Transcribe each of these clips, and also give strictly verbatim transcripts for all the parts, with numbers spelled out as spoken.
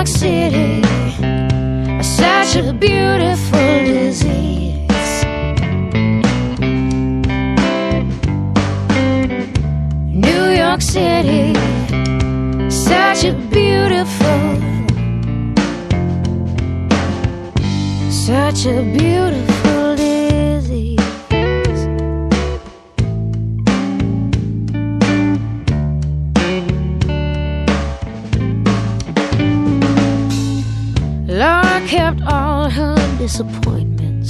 York City, such a beautiful disease. New York City, such a beautiful, such a beautiful disease. Laura kept all her disappointments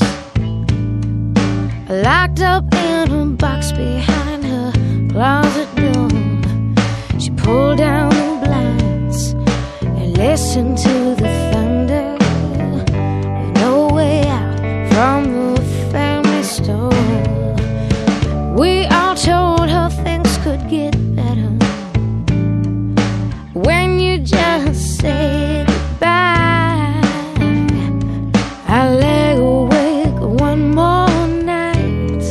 locked up in a box behind her closet door. She pulled down the blinds and listened to the thunder, with no way out from the family store. We all told her things could get better when you just say goodbye. I lay awake one more night,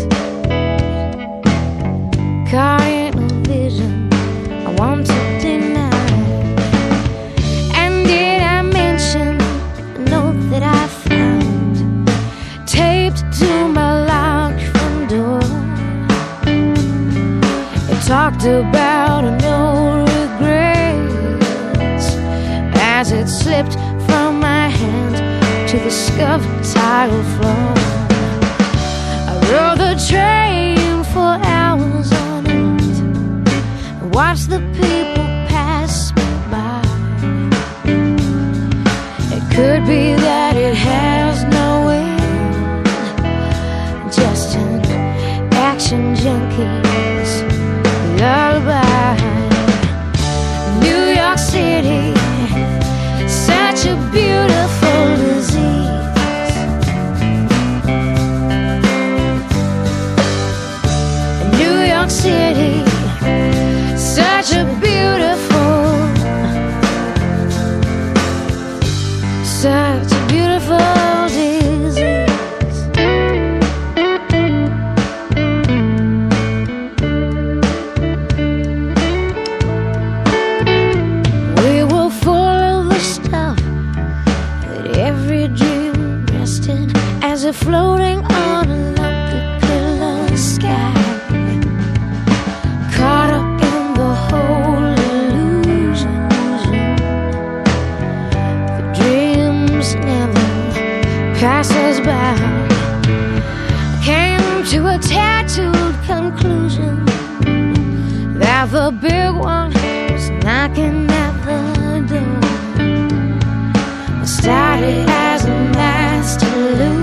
caught in a vision I want to deny. And did I mention the note that I found taped to my locked front door? It talked about no regrets as it slipped from my hand to the scuffed tile floor. I rode the train for hours on end and watched the people pass me by. It could be that it has no end, just an action junkie's lullaby. New York City, such a beautiful disease. New York City, such a beautiful, such a beautiful disease. We were full of the stuff that every dream rested, as if floating on a lumpy pillow sky, caught up in the whole illusion. The dreams never pass us by. I came to a tattooed conclusion that the big one was knocking at the door. I started as a master loser.